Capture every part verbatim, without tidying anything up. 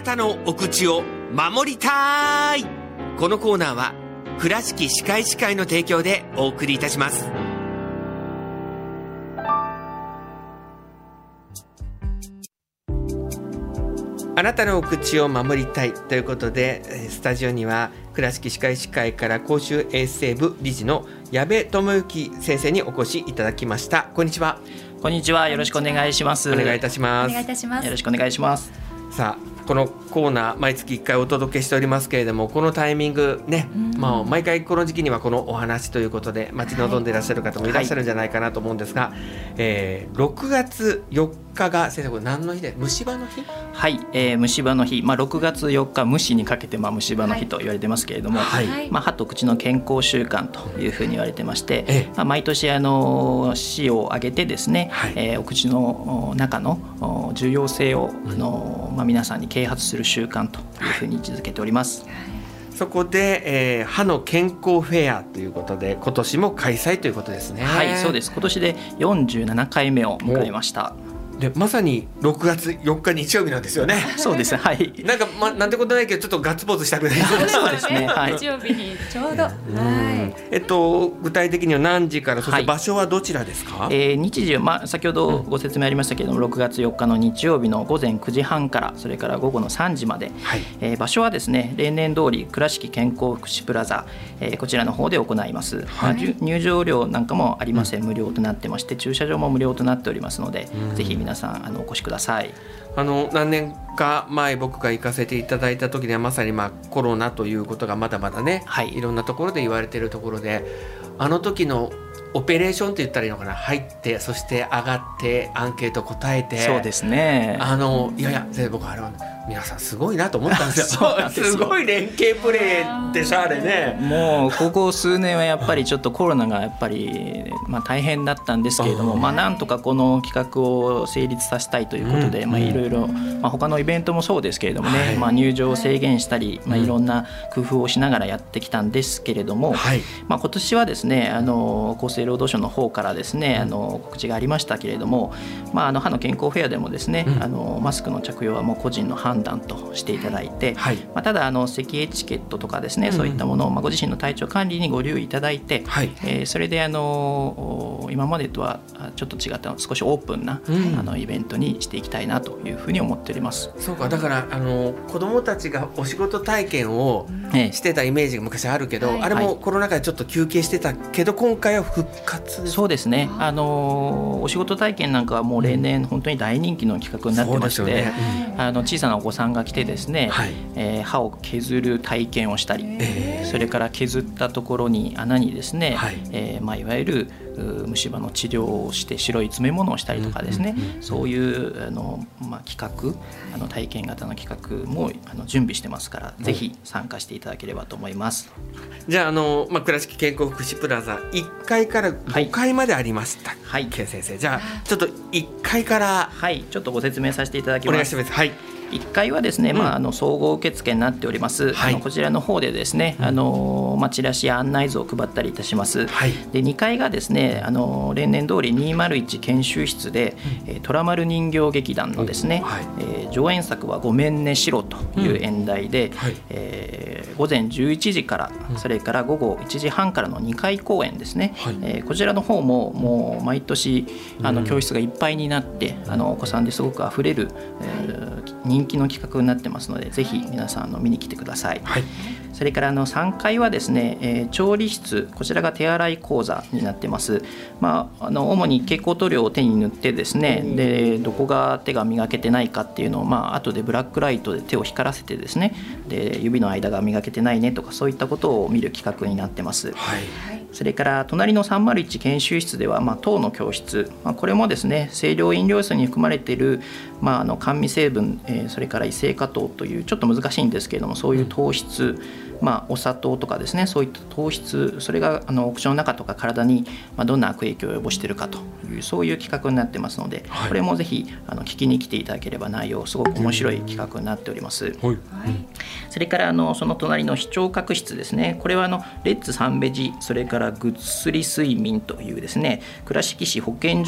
たのお口を守りたい。このコーナーは倉敷歯科医師会の提供でお送りいたします。あなたのお口を守りたいということで、スタジオには倉敷歯科医師会から公衆衛生部理事の矢部智之先生にお越しいただきました。こんにちは。 こんにちは。よろしくお願いします。 お願いいたします。 お願いいたします。 よろしくお願いします。 さあ、このコーナー毎月いっかいお届けしておりますけれども、このタイミングね、まあ、毎回この時期にはこのお話ということで待ち望んでいらっしゃる方もいらっしゃるんじゃないかなと思うんですが、はい、えー、ろくがつよっかが先生、これ何の日で？虫歯の日？ はい、えー、虫歯の日、まあ、ろくがつよっか虫にかけて、まあ、虫歯の日と言われてますけれども、はい、まあ、歯と口の健康週間というふうに言われてまして、ええ、まあ、毎年あの市を挙げてですね、はい、えー、お口の中の重要性を、あの、まあ、皆さんに啓発する週間というふうに位置づけております。はい、 そこで、えー、歯の健康フェアということで今年も開催ということですね。 はい、そうです。今年でよんじゅうななかいめを迎えました。 でまさにろくがつよっか日曜日なんですよね。 そうです。はい。 なんか、ま、なんてことないけどちょっとガッツポーズしたくない。 そうですね。はい、日曜日にちょうど。はい。 えっと具体的には何時から、そして場所はどちらですか？ はい、えー、日時、まあ、先ほどご説明ありましたけれども、ろくがつよっかの日曜日のごぜんくじはんからそれから午後のさんじまで、はい、えー、場所はですね、例年通り倉敷健康福祉プラザ、えー、こちらの方で行います。はい、まあ、入場料なんかもありません。無料となってまして、駐車場も無料となっておりますので、うん、ぜひ皆さんあのお越しください。 あの何年か前僕が行かせていただいた時にはまさにまあコロナということがまだまだね、はい、いろんなところで言われているところで、あの時のオペレーションって言ったらいいのかな、入ってそして上がってアンケート答えて、 そうですね、 あのいやいや僕あれは皆さんすごいなと思ったんですよ。す, すごい連携プレーでさ、あれね、 もうここ数年はやっぱりちょっとコロナがやっぱり、まあ、大変だったんですけれども、まあ、なんとかこの企画を成立させたいということで、まあ、いろいろ、まあ、他のイベントもそうですけれどもね、はい、まあ、入場を制限したり、まあ、いろんな工夫をしながらやってきたんですけれども、はい、まあ、今年はですね、あの厚生労働省の方からですね、あの告知がありましたけれども、まあ、あの歯の健康フェアでもですね、うん、あのマスクの着用はもう個人の判断としていただいて、はい、まあ、ただあの咳エチケットとかですね、うん、そういったものを、まあ、ご自身の体調管理にご留意いただいて、はい、えー、それであの今までとはちょっと違った少しオープンな、うん、あのイベントにしていきたいなというふうに思っております。 そうか、だからあの子どもたちがお仕事体験をしてたイメージが昔あるけど、はい、あれもコロナ禍でちょっと休憩してたけど、今回は復活です。 そうですね、あのお仕事体験なんかはもう例年本当に大人気の企画になってまして、ね、うん、あの小さなお子さんが来てですね、はい、えー、歯を削る体験をしたり、えー、それから削ったところに穴にですね、はい、えーまあ、いわゆる虫歯の治療をして白い詰め物をしたりとかですね、うんうんうん、そういうあの、まあ、企画、あの体験型の企画もあの準備してますから、ぜひ参加していただければと思います。 じゃあ、あの、まあ、倉敷健康福祉プラザいっかいからごかいまでありました、はい、先生、じゃあちょっといっかいから、 はい、ちょっとご説明させていただきます。 お願いします。はい、 いっかいはですね、うん、まあ、あの総合受付になっております、はい、あのこちらの方でですね、あの、まあ、チラシや案内図を配ったりいたします、はい、でにかいがですね、あの例年通りにひゃくいち研修室で、うん、虎丸人形劇団のですね、はい、えー、上演作はごめんねしろという演題で、うん、はい、えー、ごぜんじゅういちじから、うん、それから午後いちじはんからのにかい公演ですね、はい、えー、こちらの方ももう毎年あの教室がいっぱいになって、うん、あのお子さんですごくあふれる、えー、人気の企画になってますので、ぜひ皆さんあの見に来てください。はい、それからあのさんかいはですね、えー、調理室、こちらが手洗い講座になってます。まあ、あの主に蛍光塗料を手に塗ってですね、でどこが手が磨けてないかっていうのを、まあ後でブラックライトで手を光らせてですね、で指の間が磨けてないねとか、そういったことを見る企画になってます。はい、それから隣のさんまるいち研修室では、まあ、糖の教室、まあ、これもですね、清涼飲料水に含まれている、まあ、あの甘味成分、えー、それから異性化糖というちょっと難しいんですけれども、そういう糖質、まあ、お砂糖とかですね、そういった糖質、それがあのお口の中とか体にどんな悪影響を及ぼしているかという、そういう企画になってますので、はい、これもぜひあの聞きに来ていただければ、内容すごく面白い企画になっております。はい、それからあのその隣の視聴覚室ですね、これはあのレッツサンベジ、それからぐっすり睡眠というですね、倉敷市保健所が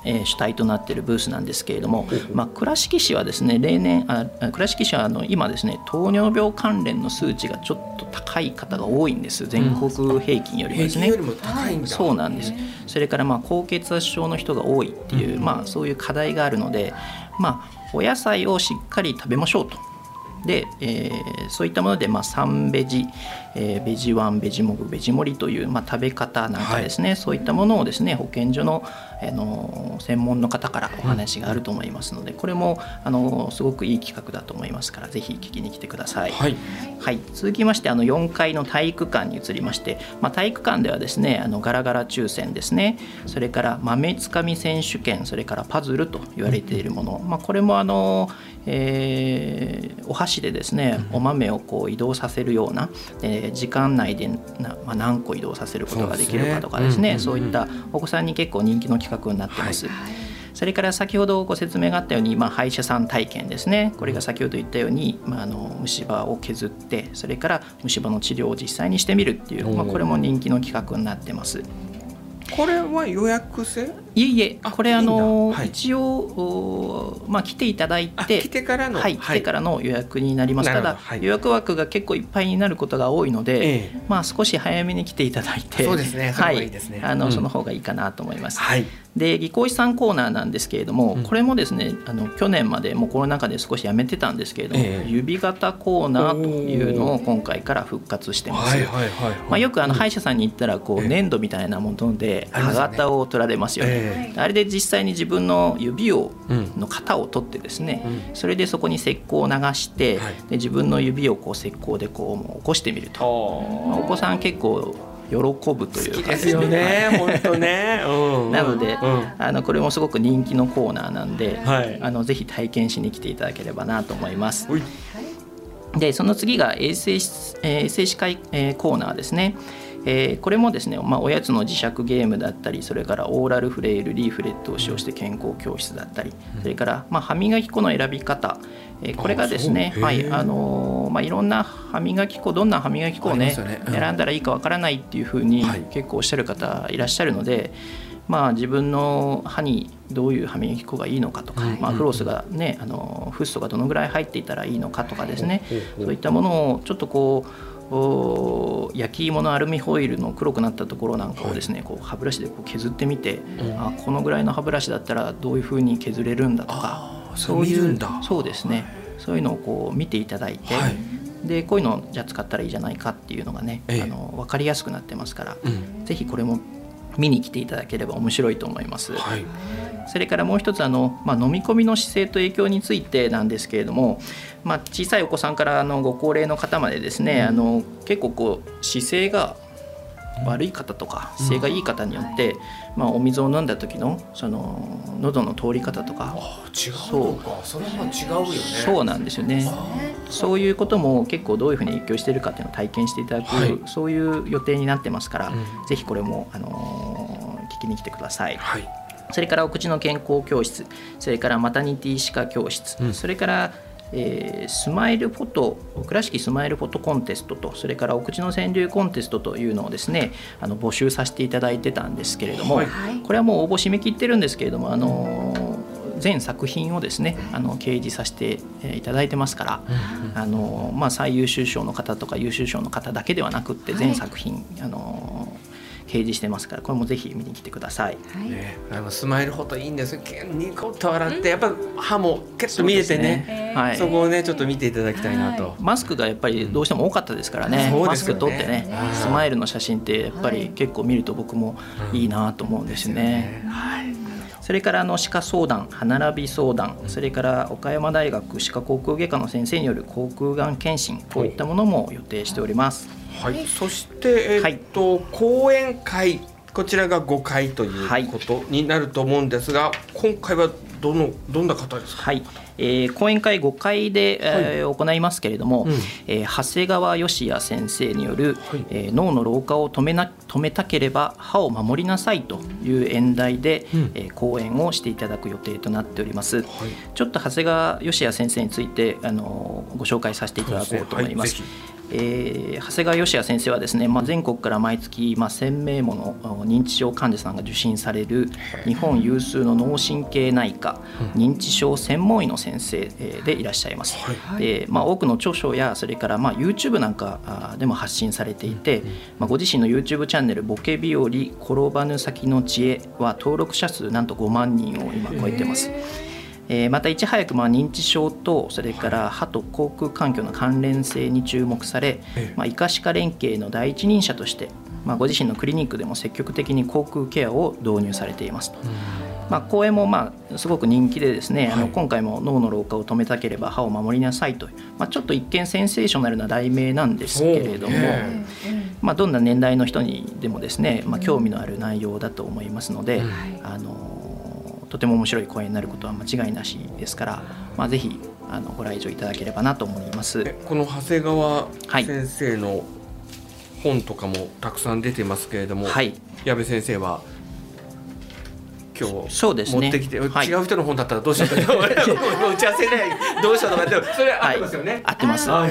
えー、主体となっているブースなんですけれども、まあ、倉敷市はですね例年あ倉敷市はあの今ですね糖尿病関連の数値がちょっと高い方が多いんです。全国平均よりもですね、 うん、平均よりも高いんだ。 そうなんです。それからまあ高血圧症の人が多いっていう、うん、まあ、そういう課題があるので、まあ、お野菜をしっかり食べましょうと。で、えー、そういったもので、まあ、さんベジ、えー、ベジワン、ベジモグ、ベジモリという、まあ、食べ方なんかですね、はい、そういったものをですね保健所の、あの専門の方からお話があると思いますので、これもあのすごくいい企画だと思いますから、ぜひ聞きに来てください。はい、はい、続きましてあのよんかいの体育館に移りまして、まあ、体育館ではですねあのガラガラ抽選ですね、それから豆つかみ選手権、それからパズルと言われているもの、まあ、これもあの、えー、お箸でですねお豆をこう移動させるような、えー、時間内でな、まあ、何個移動させることができるかとかですね、そういったお子さんに結構人気の企画になってます。はい、それから先ほどご説明があったように、まあ、歯医者さん体験ですね。これが先ほど言ったように、まあ、あの虫歯を削って、それから虫歯の治療を実際にしてみるっていう、まあ、これも人気の企画になってます。 これは予約制？ いえいえ、これあの、はい、一応、まあ、来ていただいて来てからの、 はい、来てからの予約になります。ただ、はい、予約枠が結構いっぱいになることが多いので、ええ、まあ、少し早めに来ていただいて、 そうですね、その方がいいですね。 はい、あの、うん、その方がいいかなと思います。はい、で技工士さんコーナーなんですけれども、うん、これもですねあの去年までもうコロナ禍で少しやめてたんですけれども、ええ、指型コーナーというのを今回から復活してます。よくあの歯医者さんに行ったらこう、うん、粘土みたいなもので歯型を取られますよね。ええ、あれで実際に自分の指を、うん、の型を取ってですね、うん、それでそこに石膏を流して、はい、で自分の指をこう石膏でこう起こしてみると、まあ、お子さん結構喜ぶというか、 好きですよね、本当ね。うん、 なので、うん、あのこれもすごく人気のコーナーなんで、はい、あのぜひ体験しに来ていただければなと思います。でその次が衛生士、えー、衛生士会、えー、コーナーですね。えー、これもですね、まあ、おやつの磁石ゲームだったり、それからオーラルフレイル、リーフレットを使用して健康教室だったり、それからまあ歯磨き粉の選び方、えー、これがですね、はいあのーまあ、いろんな歯磨き粉、どんな歯磨き粉をね、ねうん、選んだらいいかわからないっていうふうに結構おっしゃる方いらっしゃるので、まあ、自分の歯にどういう歯磨き粉がいいのかとか、まあ、フロスがね、あのフッ素がどのぐらい入っていたらいいのかとかですね、そういったものをちょっとこう焼き芋のアルミホイルの黒くなったところなんかをですね、こう歯ブラシでこう削ってみて、うん、あこのぐらいの歯ブラシだったらどういうふうに削れるんだとか、そういうそうですね、そういうのをこう見ていただいて、はい、でこういうのをじゃあ使ったらいいじゃないかっていうのがね、ええ、あの分かりやすくなってますから、うん、ぜひこれも見に来ていただければ面白いと思います。はい、それからもう一つあの、まあ、飲み込みの姿勢と影響についてなんですけれども、まあ、小さいお子さんからあのご高齢の方までですね、うん、あの結構こう姿勢が悪い方とか姿勢がいい方によって、うんまあ、お水を飲んだ時のその喉の通り方とか、 あ違うのか、それは違うよね。 そうなんですよね。そういうことも結構どういうふうに影響しているかっていうのを体験していただく、はい、そういう予定になってますから、うん、ぜひこれも、あのー、聞きに来てください。はい、それからお口の健康教室、それからマタニティ歯科教室、うん、それからえー、スマイルフォト倉敷スマイルフォトコンテストと、それからお口の川柳コンテストというのをですねあの募集させていただいてたんですけれども、はい、これはもう応募締め切ってるんですけれども、あのー、全作品をですねあの掲示させていただいてますから、うんうんあのーまあ、最優秀賞の方とか優秀賞の方だけではなくって全作品、はい、あのー掲示してますから、これもぜひ見に来てください。はいね、あのスマイルフォトいいんですよ。ニコッと笑ってやっぱ歯もケッと見えてね、そ, ね、はい、そこをねちょっと見ていただきたいなと、はい、 マスクがやっぱりどうしても多かったですからね、うん、マスク取ってねスマイルの写真ってやっぱり結構見ると僕もいいなと思うんですよね。うん、はい、それからあの歯科相談、歯並び相談、それから岡山大学歯科口腔外科の先生による口腔がん検診、こういったものも予定しております。 はい、そして、えっとはい、講演会、こちらがごかいということになると思うんですが、はい、今回はどのどんな方ですか。 はい、えー、講演会ごかいで、えーはい、行いますけれども、うんえー、長谷川義也先生による、はいえー、脳の老化を止めな止めたければ歯を守りなさいという演題で、うんえー、講演をしていただく予定となっております。はい、ちょっと長谷川義也先生についてあのご紹介させていただこうと思います。 えー、長谷川義也先生はですね、まあ、全国から毎月、まあ、せんめいもの認知症患者さんが受診される日本有数の脳神経内科、うん、認知症専門医の先生でいらっしゃいます、はい、でまあ、多くの著書やそれからまあ YouTube なんかでも発信されていて、うん、まあ、ご自身の YouTube チャンネルボケ日和転ばぬ先の知恵は登録者数なんとごまんにんを今超えてます。えー、またいち早くまあ認知症とそれから歯と口腔環境の関連性に注目され、まあ、医科歯科連携の第一人者として、まあ、ご自身のクリニックでも積極的に口腔ケアを導入されていますと。まあ、講演もまあすごく人気でですね、あの今回も脳の老化を止めたければ歯を守りなさいという、まあ、ちょっと一見センセーショナルな題名なんですけれども、まあ、どんな年代の人にでもですね、まあ、興味のある内容だと思いますので、あのとても面白い講演になることは間違いなしですから、まあ、ぜひあのご来場いただければなと思います。 この長谷川先生の本とかもたくさん出てますけれども、はい、矢部先生は今日持ってきて、ね、はい、違う人の本だったらどうしようか打ち合わせでどうしようとかってそれ合ってますよね。 はい、合ってます。はい、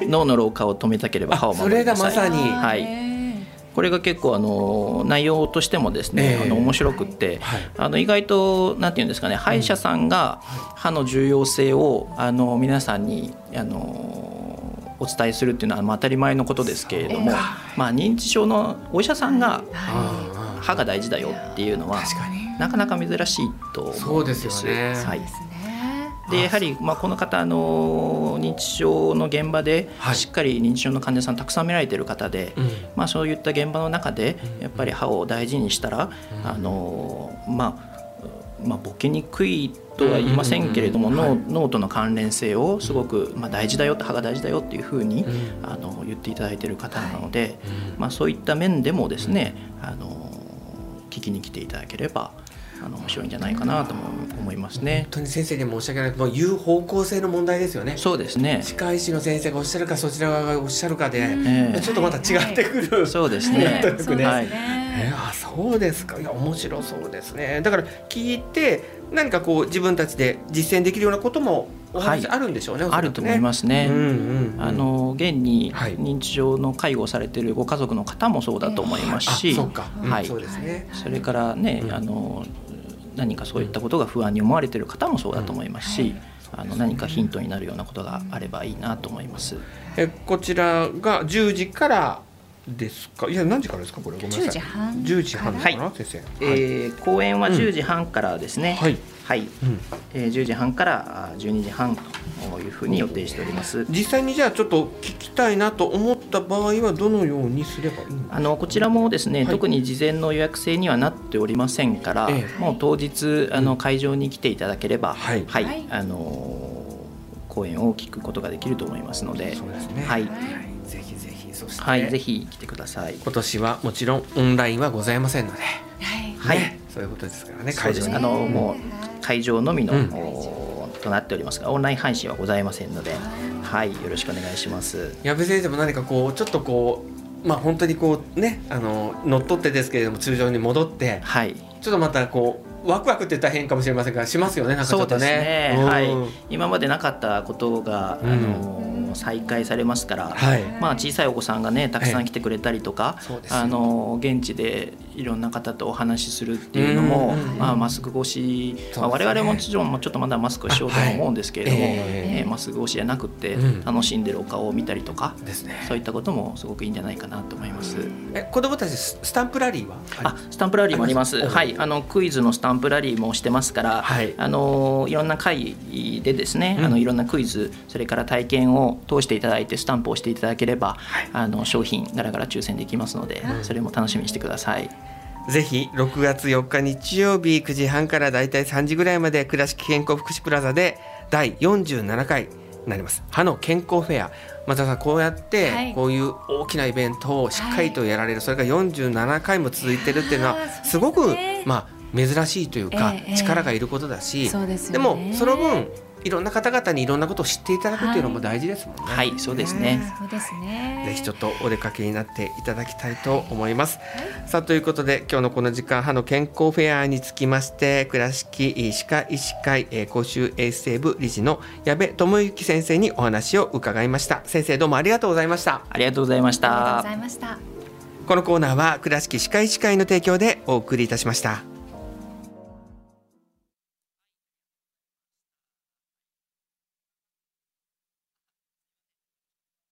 脳の老化を止めたければ歯を守りなさい。 それがまさに、 はい、これが結構あの内容としてもですね、えー、あの面白くって、はい、あの意外となんていうんですかね、歯医者さんが歯の重要性をあの皆さんにあのお伝えするっていうのはまあ当たり前のことですけれども、まあ、認知症のお医者さんが歯が大事だよっていうのはなかなか珍しいと思うんです。 そうですよね。 はい、でやはりまあこの方あの認知症の現場でしっかり認知症の患者さんたくさん見られている方で、はい、まあ、そういった現場の中でやっぱり歯を大事にしたら、うん、あのまあまあ、ボケにくいとは言いませんけれども、うんうんうん、脳, 脳との関連性をすごく、まあ、大事だよ、歯が大事だよっていうふうに、うん、あの言っていただいている方なので、はい、まあ、そういった面でもですね、あの聞きに来ていただければあの面白いんじゃないかなと思いますね。 本当に先生に申し訳ない、もう言う方向性の問題ですよね。 そうですね。 歯科医師の先生がおっしゃるかそちら側がおっしゃるかで、えー、ちょっとまた違ってくる、はい、 そうですね。 なんとなくね、はい、えー、あ、そうですか。いや面白そうですね。だから聞いて何かこう自分たちで実践できるようなこともお話あるんでしょうね。はい、 あると思いますね。うんうんうん、あの現に認知症の介護をされているご家族の方もそうだと思いますし、 はい、そうか、うん、はい、そうですね。 それからね、うん、あの何かそういったことが不安に思われている方もそうだと思いますし、うん、はい、あの何かヒントになるようなことがあればいいなと思います。 えこちらがじゅうじからですか。いや何時からですかこれ。ごめんなさい。じゅうじはん。じゅうじはんかな、はい、先生。 えー、講演はじゅうじはんからですね。 うん、はい。 はい、うん、えー、じゅうじはんからじゅうにじはんというふうに予定しております。 実際にじゃあちょっと聞きたいなと思った場合はどのようにすればいいんですか。 あのこちらもですね、はい、特に事前の予約制にはなっておりませんから、ええ、もう当日あの会場に来ていただければ、うん、はい、はい、あの講演を聞くことができると思いますので、 そうですね、 はい、 ぜひぜひ、そして、 はい、ぜひ来てください。 今年はもちろんオンラインはございませんので、 はい、 ね、そういうことですからね。 会場にあのもう会場のみの、うん、となっておりますが、オンライン配信はございませんので、はい、よろしくお願いします。 矢部先生も何かこうちょっとこう、まあ、本当にこうね、あの乗っ取ってですけれども通常に戻って、はい、ちょっとまたこうワクワクって言ったら変かもしれませんがしますよね。なんかちょっとね。そうですね、 はい、今までなかったことが、うん、あの再開されますから、はい、まあ、小さいお子さんがねたくさん来てくれたりとか、あの現地でいろんな方とお話しするっていうのも、まあ、マスク越し、まあ、我々ももちろんもちょっとまだマスクをしようと思うんですけれども、はい、えー、マスク越しじゃなくて楽しんでるお顔を見たりとか、うん、そういったこともすごくいいんじゃないかなと思います。 え子どもたちスタンプラリーはあスタンプラリーもあります。はい、あのクイズのスタンプラリーもしてますから、はい、あのいろんな会でですね、うん、あのいろんなクイズそれから体験を通していただいてスタンプをしていただければ、はい、あの商品ガラガラ抽選できますので、うん、それも楽しみにしてください。 ぜひろくがつよっか日曜日くじはんからだいたいさんじぐらいまで倉敷健康福祉プラザでだいよんじゅうななかいになります歯の健康フェア。松田さん、こうやってこういう大きなイベントをしっかりとやられる、はい、それがよんじゅうななかいも続いてるっていうのはすごく、まあ珍しいというか、 えー、 力がいることだし、 そうですよね、 でもその分いろんな方々にいろんなことを知っていただくっていうのも大事ですもんね。 はい、はい、そうですね。 そうですね。 ぜひちょっとお出かけになっていただきたいと思います。はい、さあということで今日のこの時間、歯の健康フェアにつきまして倉敷歯科医師会公衆衛生部理事の矢部智之先生にお話を伺いました。先生どうもありがとうございました。 ありがとうございました。 ありがとうございました。 このコーナーは倉敷歯科医師会の提供でお送りいたしました。